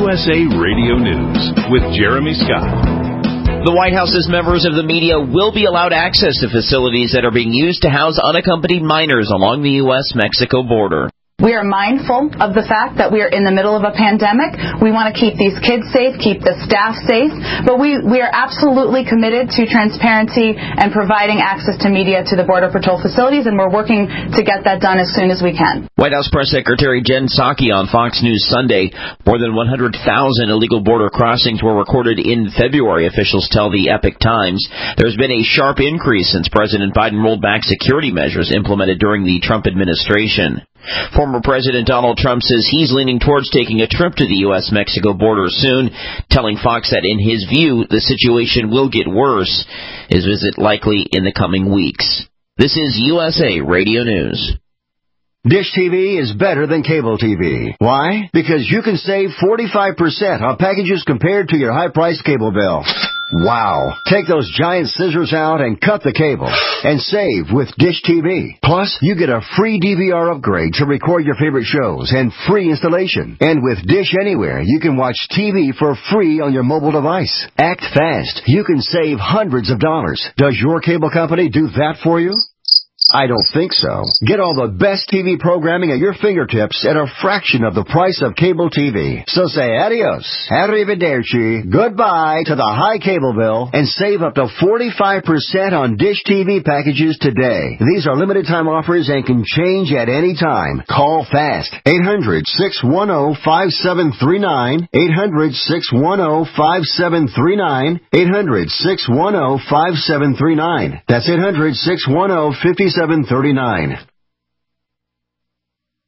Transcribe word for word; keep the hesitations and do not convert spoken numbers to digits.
U S A Radio News with Jeremy Scott. The White House says members of the media will be allowed access to facilities that are being used to house unaccompanied minors along the U S Mexico border. We are mindful of the fact that we are in the middle of a pandemic. We want to keep these kids safe, keep the staff safe, but we, we are absolutely committed to transparency and providing access to media to the Border Patrol facilities, and we're working to get that done as soon as we can. White House Press Secretary Jen Psaki on Fox News Sunday. More than one hundred thousand illegal border crossings were recorded in February, officials tell the Epoch Times. There's been a sharp increase since President Biden rolled back security measures implemented during the Trump administration. Former President Donald Trump says he's leaning towards taking a trip to the U S Mexico border soon, telling Fox that in his view, the situation will get worse. His visit likely in the coming weeks. This is U S A Radio News. Dish T V is better than cable T V. Why? Because you can save forty-five percent on packages compared to your high-priced cable bill. Wow. Take those giant scissors out and cut the cable and save with Dish T V. Plus, you get a free D V R upgrade to record your favorite shows and free installation. And with Dish Anywhere, you can watch T V for free on your mobile device. Act fast. You can save hundreds of dollars. Does your cable company do that for you? I don't think so. Get all the best T V programming at your fingertips at a fraction of the price of cable T V. So say adios, arrivederci, goodbye to the high cable bill and save up to forty-five percent on Dish T V packages today. These are limited time offers and can change at any time. Call fast. eight hundred, six one zero, five seven three nine. eight hundred, six one zero, five seven three nine. eight hundred, six one zero, five seven three nine. That's eight hundred, six one zero, five seven three nine.